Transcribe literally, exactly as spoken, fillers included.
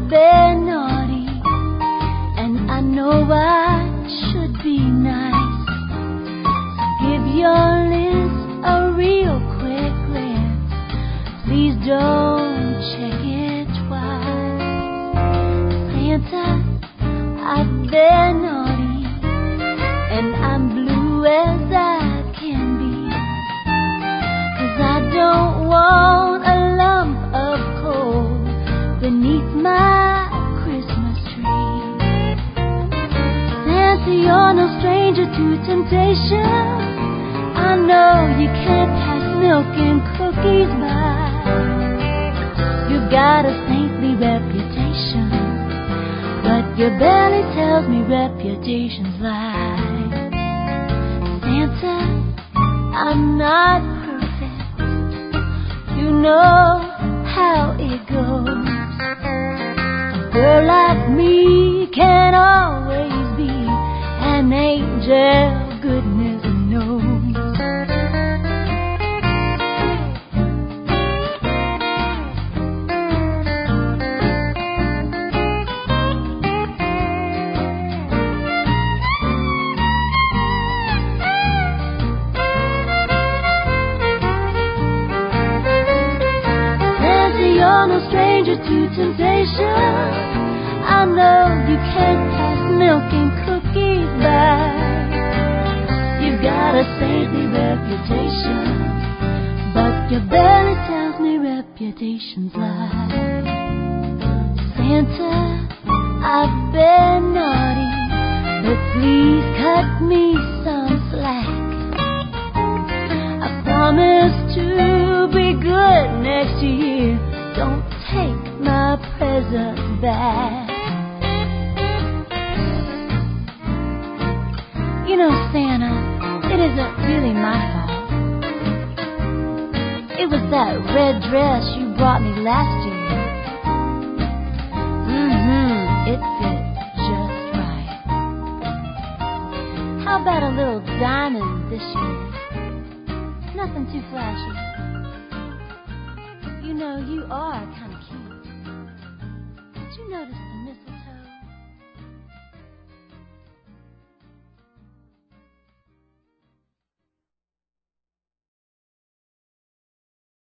I've been naughty, and I know I should be nice. So give your list a real quick glance. Please don't check it twice. Santa, I've been naughty, and I'm blue as I can be, 'cause I don't want a lump of coal beneath my Christmas tree. Santa, you're no stranger to temptation. I know you can't pass milk and cookies by. You've got a saintly reputation, but your belly tells me reputations lie. Santa, I'm not perfect. You know how it goes. A girl like me can't always be an angel, goodness knows. You're no stranger to temptation. I know you can't pass milk and cookies by. You've got a saintly reputation, but your belly tells me reputations lie. Santa, I've been naughty, but please cut me some slack. I promise to be good next year. Don't take my presents back. You know, Santa, it isn't really my fault. It was that red dress you brought me last year. Mm-hmm, it fit just right. How about a little diamond this year? Nothing too flashy. You know, you are kind of cute. Did you notice the mistletoe?